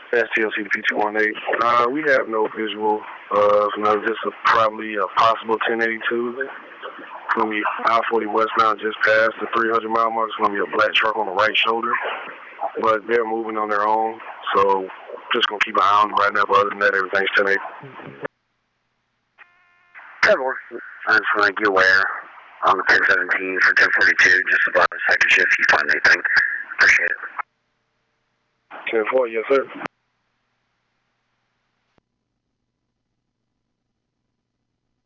STLC P218. We have no visual of this is probably a possible 1082. It's going to be I-40 westbound just past the 300-mile mark. It's going to be a black truck on the right shoulder. But they're moving on their own, so just going to keep an eye on them right now. But other than that, everything's 10-8. I just want to get aware on the 1017 for 1042, just about the second shift. You find anything? Appreciate it. 10-4, yes, sir.